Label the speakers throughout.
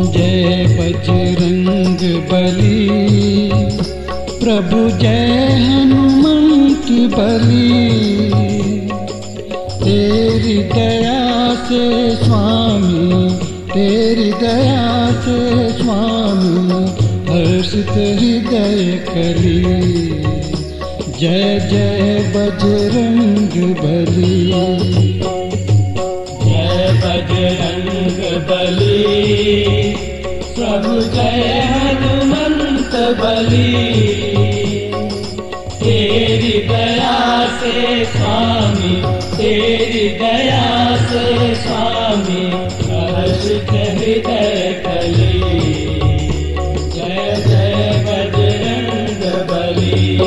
Speaker 1: जय बजरंग बली, प्रभु जय हनुमंत बली। तेरी दया से स्वामी, तेरी दया से स्वामी, हर्षित हृदय कली। जय जय बजरंग बली,
Speaker 2: जय बजरंग बली, प्रभु जय हनुमंत बली। तेरी दया से स्वामी, तेरी दया से स्वामी, हर्षित हृदय कली। जय जय बजरंग बली।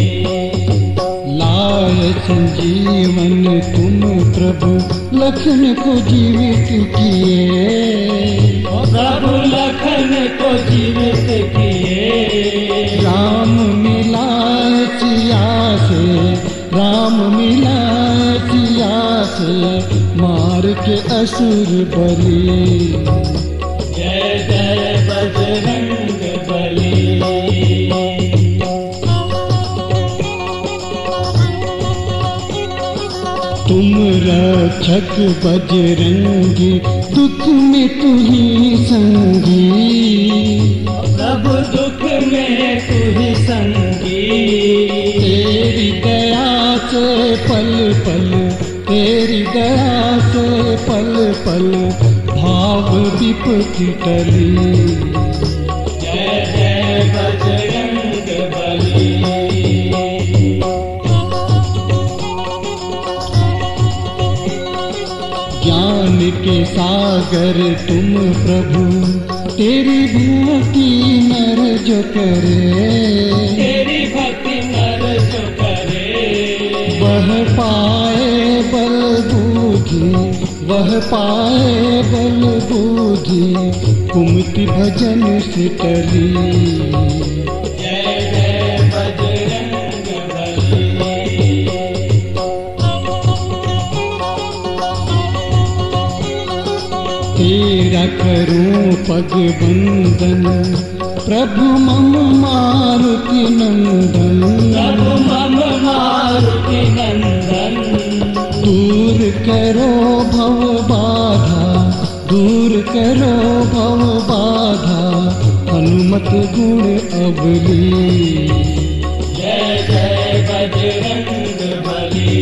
Speaker 1: लाए संजीवन तुम प्रभु, लखन को जीवित किए।
Speaker 2: प्रभु लखन को जीवित किए।
Speaker 1: राम मिलाए सिया से, राम मिलाए सिया से, मार के असुर बली।
Speaker 2: जय जय बजरंग बली।
Speaker 1: तुम रक्षक बजरंगी, दुख में तू ही संगी।
Speaker 2: प्रभु दुख में तू ही संगी।
Speaker 1: तेरी दया से पल पल, तेरी दया से पल पल, भाव विपत्ति टली।
Speaker 2: जय जय बजरंग बली।
Speaker 1: ज्ञान के सागर तुम प्रभु, तेरी भक्ति नर जो करे।
Speaker 2: तेरी भक्ति नर जो करे।
Speaker 1: वह पाए बल बुद्धि, वह पाए बल बुद्धि, कुमति भजन से टली।
Speaker 2: जय जय बजरंग बली।
Speaker 1: तेरा करूं पग बंदन, प्रभु मम मारुति नंदन।
Speaker 2: प्रभु मम मारुति नंदन।
Speaker 1: दूर करो भव बाधा, दूर करो भव बाधा, हनुमत गुण अबली।
Speaker 2: जय जय बजरंग बली।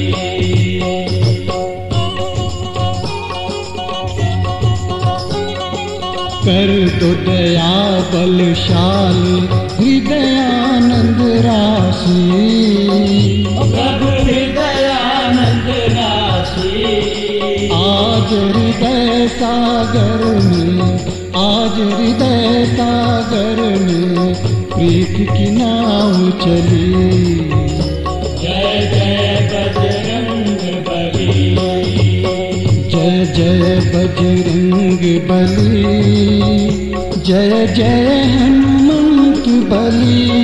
Speaker 1: कर दो दया बलशाली, हृदयानंद राशि।
Speaker 2: प्रभु हृदयानंद राशि।
Speaker 1: आज हृदय सागर में, आज हृदय सागर में, प्रीत की नाव चली।
Speaker 2: जय जय बजरंग बली।
Speaker 1: जय जय बजरंग बली, जय जय हनुमंत बली।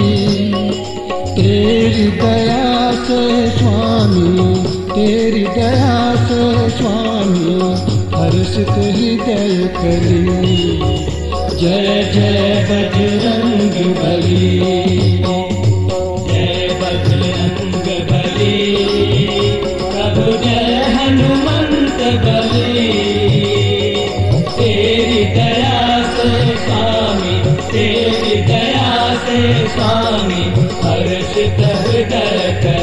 Speaker 1: तेरी दया से स्वामी, तेरी दया से स्वामी, हर्षित हृदय कली। जय जय बजरंग बली,
Speaker 2: जय बजरंग बली, प्रभु जय हनुमंत बली। तेरी दया से स्वामी, तेरी दया से स्वामी, हर्षित हृदय